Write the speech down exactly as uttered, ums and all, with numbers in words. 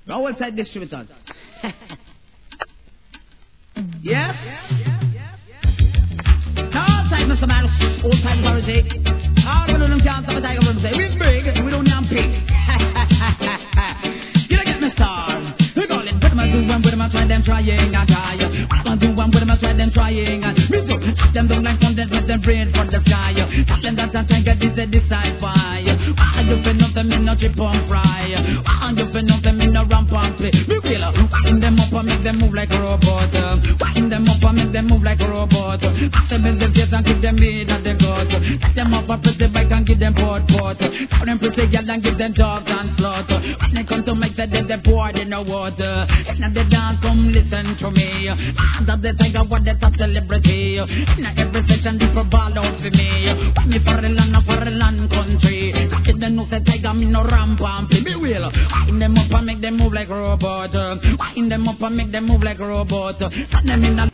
Go outside distributors. Yes? All side Mister Miles, old time Pharisee. All the them can't stop a tiger from say, we big, we don't have pig. You don't get me star. We call it, put them a do one, put them a try, them trying and try. Put them a do one, put them a try, them trying and me so, shut them down like content, let them brain for the sky. Tell them that I tiger, this is the sci-fi. Why you feel nothing, in no chip on fry. Why you feel nothing, in no ramp on play. We will, wind them up and make them move like a robot. Wind them up and make them move like a robot. Put them in the face and give them meat and they got. Let them up and press the bike and give them pot pot. Tell them pretty girl and give them dogs and slaughter. When they come to make that they pour in the water. And they dance, come listen to me. Under the tiger, what they top celebrity. In every session they provide out for me. When me for a land, for a land country. If they know the tiger, me no ramp and play. Me will wind them up and make them move like a robot. Wind them up and make them move like a robot. Send them in a